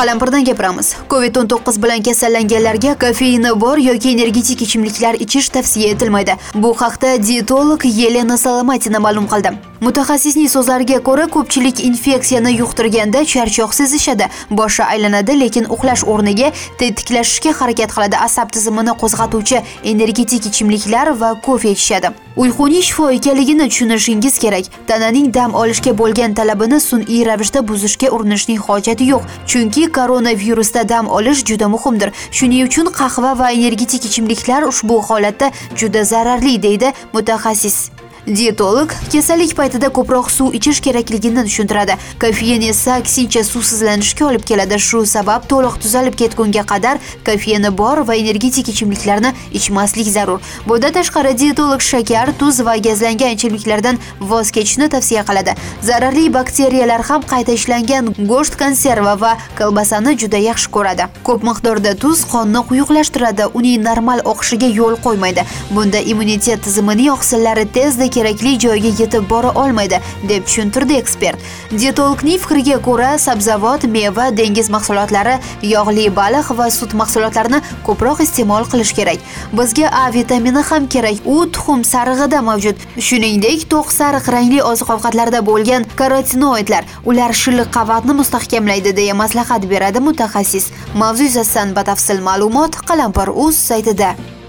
Qalampirdan gapiramiz. COVID-19 bilan kasallanganlarga kofeini bor yoki energetik ichimliklar ichish tavsiya etilmaydi. Bu haqda dietolog Yelena Salomatina ma'lum qildi. Mutaxassisning so'zlariga ko'ra, ko'pchilik infeksiyani yuqtirganda charchoq sezishadi, boshi aylanadi, lekin uxlash o'rniga tetiklashishga harakat qiladi, asab tizimini qo'zg'atuvchi energetik ichimliklar va kofe ichishadi. Uyquning shifo ekanligini tushunishingiz kerak. Tananing dam olishga bo'lgan talabini sun'iy ravishda buzishga urinishning hojati yo'q, chunki koronavirusda dam olish juda muhimdir. Shuning uchun qahva va energetik ichimliklar ushbu holatda juda zararli, deydi mutaxassis. Dietolog kasallik paytida ko'proq suv ichish kerakligini tushuntiradi. Kofein esa aksincha suvsizlanishga olib keladi. Shu sabab to'liq tuzalib ketgunga qadar kofeini bor va energetik ichimliklarni ichmaslik zarur. Bundan tashqari dietolog shakar, tuz va gazlangan ichimliklardan voz kechishni tavsiya qiladi. Zararli bakteriyalar ham qayta ishlangan go'sht, konserva va kolbasani juda yaxshi ko'radi. Ko'p miqdorda tuz qonni quyuqlashtiradi, uning normal oqishiga yo'l qo'ymaydi. Bunda immunitet tizimining oqsillari tezda kerakli joyga yetib bora olmaydi, deb tushuntirdi ekspert. Dietologning fikriga ko'ra, sabzavot, meva, dengiz mahsulotlari, yog'li baliq va sut mahsulotlarini ko'proq iste'mol qilish kerak. Bizga A vitamini ham kerak. U tuxum sarig'ida mavjud. Shuningdek, to'q sariq rangli oziq-ovqatlarda bo'lgan karotinoidlar, ular shilliq qavatni mustahkamlaydi, deya maslahat beradi mutaxassis. Mavzu yuzasidan batafsil ma'lumot Qalampir.uz saytida.